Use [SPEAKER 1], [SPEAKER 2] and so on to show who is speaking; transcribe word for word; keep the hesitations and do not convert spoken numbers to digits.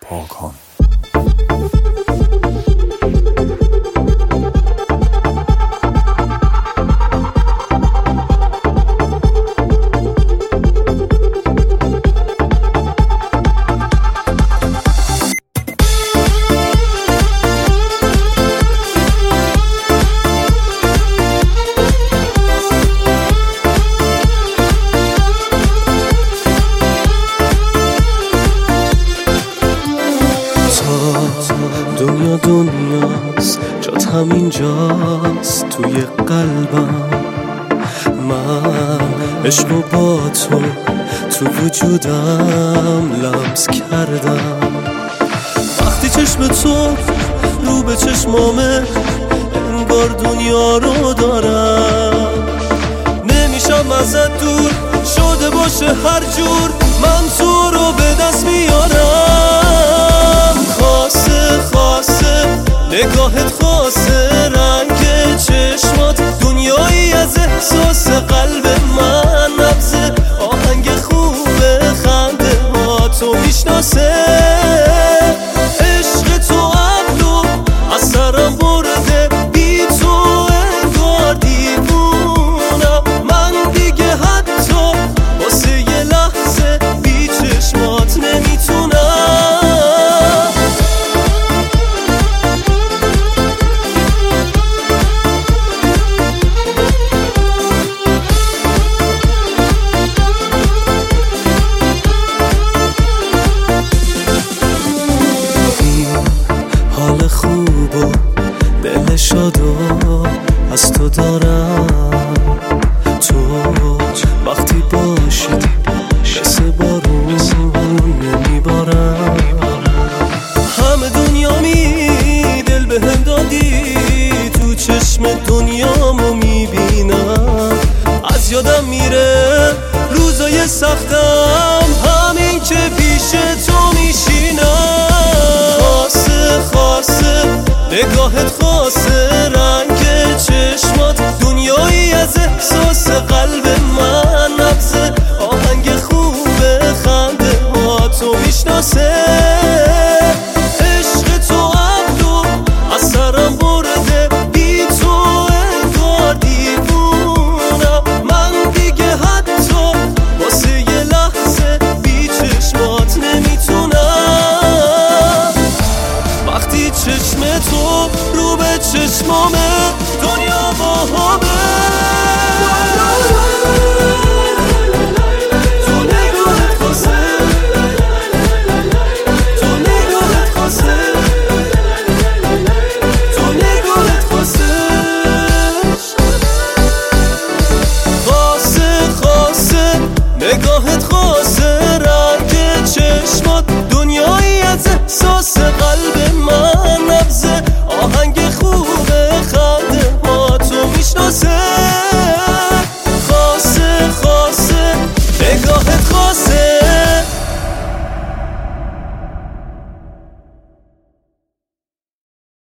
[SPEAKER 1] آکان.
[SPEAKER 2] دنیا دنیاست، جات همینجاست توی قلبم. من عشق و با تو تو وجودم لمس کردم. وقتی چشم تو رو به چشمامه انگار دنیا رو دارم. نمیشم ازت دور، شده باشه هر جور من تو رو به دست میارم. خاصه خاصه نگاهت، خاصه رنگ چشمات، دنیایی از احساس قلب من. نبض آهنگ خوبه، خنده ها تو میشناسه. عشق تو عقلو از سرم برده، بی تو انگار دیوونم. من دیگه حتی واسه یه لحظه بی چشمات نمیتونم. حال خوب و دل شادو از تو دارم. تو وقتی باشی مثل بارون نمیبارم. همه دنیا می دل به هم دادی، تو چشم دنیامو میبینم. از یادم میره روزای سختم، همین که پیش تو میشینم. خاصه خاصه نگاهت، خاصه رنگ چشمات، دنیایی از احساس قلب من. نبض آهنگ خوبه، خنده ها تو میشناسه.